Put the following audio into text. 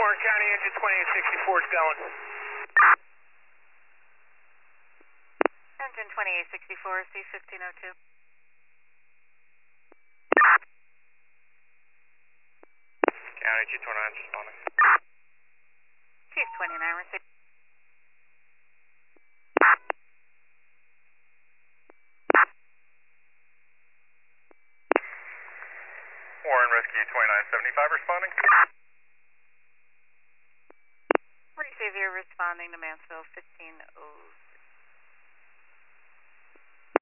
Warren County, engine 2864 is going. Engine 2864, C1502. County, G29 is responding. Chief 29, received. Warren Rescue 2975 responding. Receive, you're responding to Mansfield 1506.